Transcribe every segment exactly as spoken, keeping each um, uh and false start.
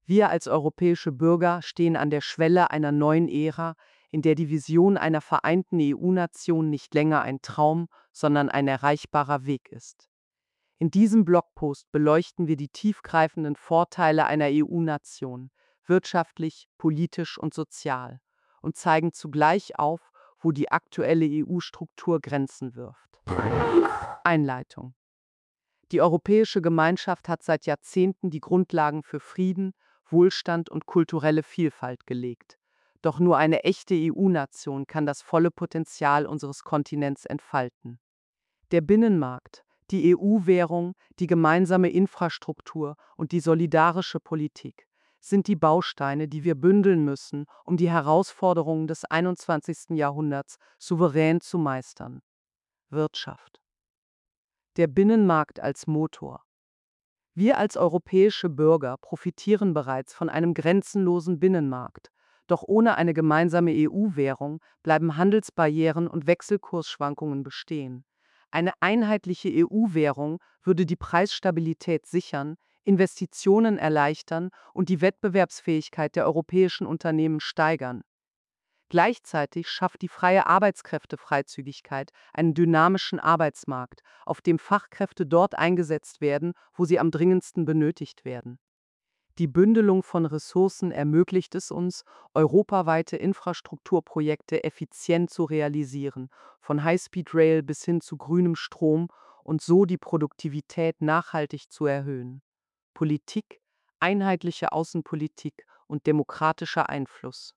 Wir als europäische Bürger stehen an der Schwelle einer neuen Ära, in der die Vision einer vereinten E U-Nation nicht länger ein Traum, sondern ein erreichbarer Weg ist. In diesem Blogpost beleuchten wir die tiefgreifenden Vorteile einer E U-Nation, wirtschaftlich, politisch und sozial, und zeigen zugleich auf, wo die aktuelle E U-Struktur Grenzen wirft. Einleitung. Die Europäische Gemeinschaft hat seit Jahrzehnten die Grundlagen für Frieden, Wohlstand und kulturelle Vielfalt gelegt. Doch nur eine echte E U-Nation kann das volle Potenzial unseres Kontinents entfalten. Der Binnenmarkt, die E U-Währung, die gemeinsame Infrastruktur und die solidarische Politik sind die Bausteine, die wir bündeln müssen, um die Herausforderungen des einundzwanzigsten Jahrhunderts souverän zu meistern. Wirtschaft. Der Binnenmarkt als Motor. Wir als europäische Bürger profitieren bereits von einem grenzenlosen Binnenmarkt. Doch ohne eine gemeinsame E U-Währung bleiben Handelsbarrieren und Wechselkursschwankungen bestehen. Eine einheitliche E U-Währung würde die Preisstabilität sichern, Investitionen erleichtern und die Wettbewerbsfähigkeit der europäischen Unternehmen steigern. Gleichzeitig schafft die freie Arbeitskräftefreizügigkeit einen dynamischen Arbeitsmarkt, auf dem Fachkräfte dort eingesetzt werden, wo sie am dringendsten benötigt werden. Die Bündelung von Ressourcen ermöglicht es uns, europaweite Infrastrukturprojekte effizient zu realisieren, von High-Speed-Rail bis hin zu grünem Strom, und so die Produktivität nachhaltig zu erhöhen. Politik, einheitliche Außenpolitik und demokratischer Einfluss.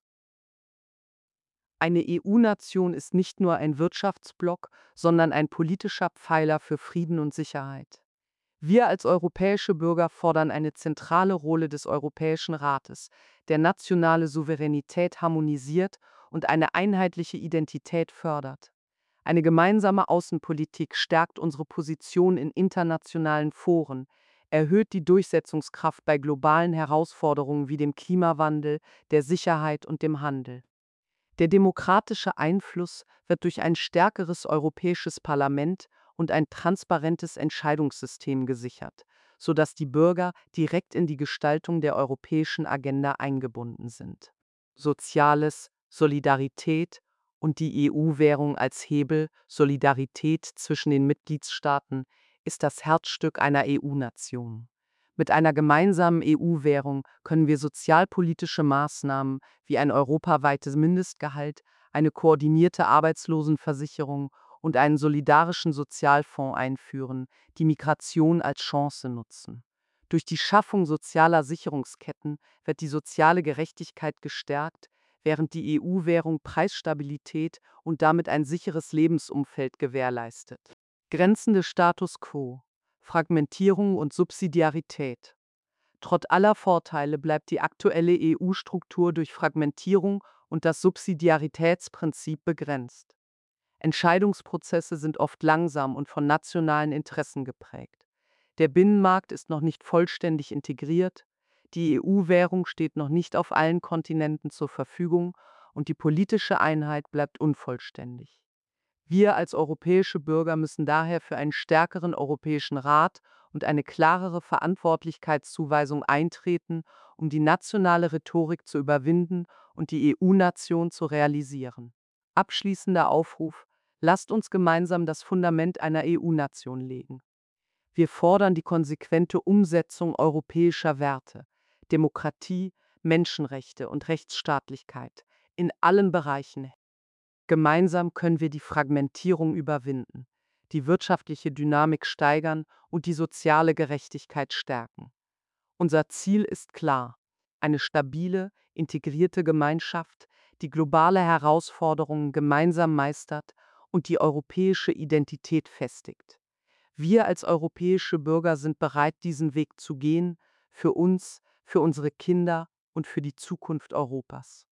Eine E U-Nation ist nicht nur ein Wirtschaftsblock, sondern ein politischer Pfeiler für Frieden und Sicherheit. Wir als europäische Bürger fordern eine zentrale Rolle des Europäischen Rates, der nationale Souveränität harmonisiert und eine einheitliche Identität fördert. Eine gemeinsame Außenpolitik stärkt unsere Position in internationalen Foren, erhöht die Durchsetzungskraft bei globalen Herausforderungen wie dem Klimawandel, der Sicherheit und dem Handel. Der demokratische Einfluss wird durch ein stärkeres Europäisches Parlament und ein transparentes Entscheidungssystem gesichert, sodass die Bürger direkt in die Gestaltung der europäischen Agenda eingebunden sind. Soziales, Solidarität und die E U-Währung als Hebel, Solidarität zwischen den Mitgliedstaaten, ist das Herzstück einer E U-Nation. Mit einer gemeinsamen E U-Währung können wir sozialpolitische Maßnahmen wie ein europaweites Mindestgehalt, eine koordinierte Arbeitslosenversicherung und einen solidarischen Sozialfonds einführen, die Migration als Chance nutzen. Durch die Schaffung sozialer Sicherungsketten wird die soziale Gerechtigkeit gestärkt, während die E U-Währung Preisstabilität und damit ein sicheres Lebensumfeld gewährleistet. Grenzen des Status quo. Fragmentierung und Subsidiarität. Trotz aller Vorteile bleibt die aktuelle E U-Struktur durch Fragmentierung und das Subsidiaritätsprinzip begrenzt. Entscheidungsprozesse sind oft langsam und von nationalen Interessen geprägt. Der Binnenmarkt ist noch nicht vollständig integriert, die E U-Währung steht noch nicht auf allen Kontinenten zur Verfügung und die politische Einheit bleibt unvollständig. Wir als europäische Bürger müssen daher für einen stärkeren Europäischen Rat und eine klarere Verantwortlichkeitszuweisung eintreten, um die nationale Rhetorik zu überwinden und die E U-Nation zu realisieren. Abschließender Aufruf: Lasst uns gemeinsam das Fundament einer E U-Nation legen. Wir fordern die konsequente Umsetzung europäischer Werte, Demokratie, Menschenrechte und Rechtsstaatlichkeit in allen Bereichen. Gemeinsam können wir die Fragmentierung überwinden, die wirtschaftliche Dynamik steigern und die soziale Gerechtigkeit stärken. Unser Ziel ist klar: eine stabile, integrierte Gemeinschaft, die globale Herausforderungen gemeinsam meistert und die europäische Identität festigt. Wir als europäische Bürger sind bereit, diesen Weg zu gehen, für uns, für unsere Kinder und für die Zukunft Europas.